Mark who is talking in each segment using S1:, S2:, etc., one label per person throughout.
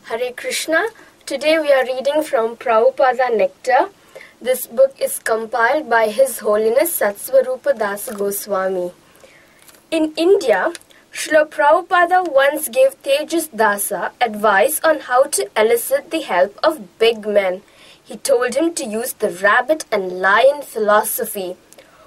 S1: Hare Krishna. Today we are reading from Prabhupada Nectar. This book is compiled by His Holiness Satsvarupa Das Goswami. In India, Srila Prabhupada once gave Tejas Dasa advice on how to elicit the help of big men. He told him to use the rabbit and lion philosophy.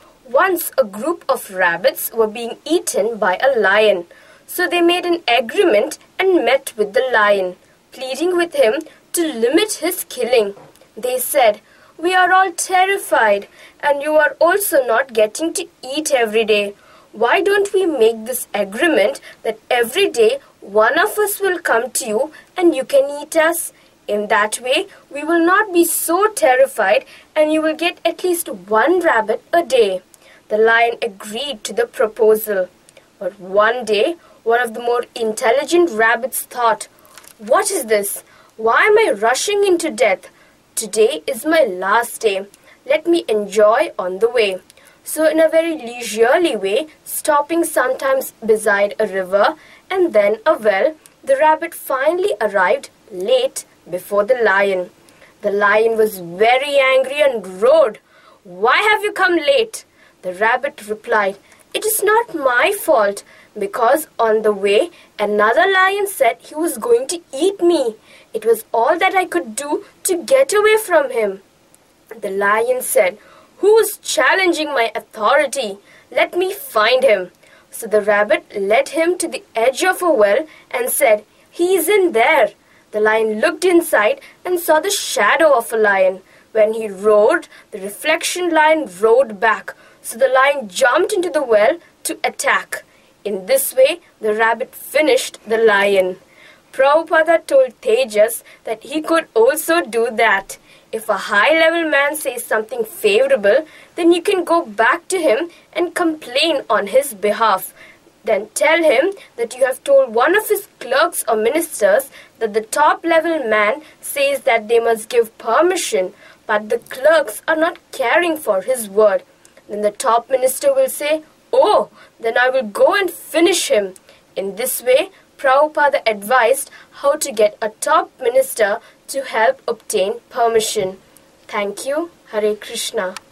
S1: Once a group of rabbits were being eaten by a lion, so they made an agreement and met with the lion, pleading with him to limit his killing. They said, "We are all terrified, and you are also not getting to eat every day. Why don't we make this agreement that every day one of us will come to you and you can eat us? In that way, we will not be so terrified and you will get at least one rabbit a day." The lion agreed to the proposal. But one day, one of the more intelligent rabbits thought, "What is this? Why am I rushing into death? Today is my last day. Let me enjoy on the way." So in a very leisurely way, stopping sometimes beside a river and then a well, the rabbit finally arrived late before the lion. The lion was very angry and roared, "Why have you come late?" The rabbit replied, "It is not my fault, because on the way another lion said he was going to eat me. It was all that I could do to get away from him." The lion said, "Who is challenging my authority? Let me find him." So the rabbit led him to the edge of a well and said, "He is in there." The lion looked inside and saw the shadow of a lion. When he roared, the reflection lion roared back. So the lion jumped into the well to attack. In this way, the rabbit finished the lion. Prabhupada told Tejas that he could also do that. If a high-level man says something favorable, then you can go back to him and complain on his behalf. Then tell him that you have told one of his clerks or ministers that the top-level man says that they must give permission, but the clerks are not caring for his word. Then the top minister will say, "Oh, then I will go and finish him." In this way, Prabhupada advised how to get a top minister to help obtain permission. Thank you. Hare Krishna.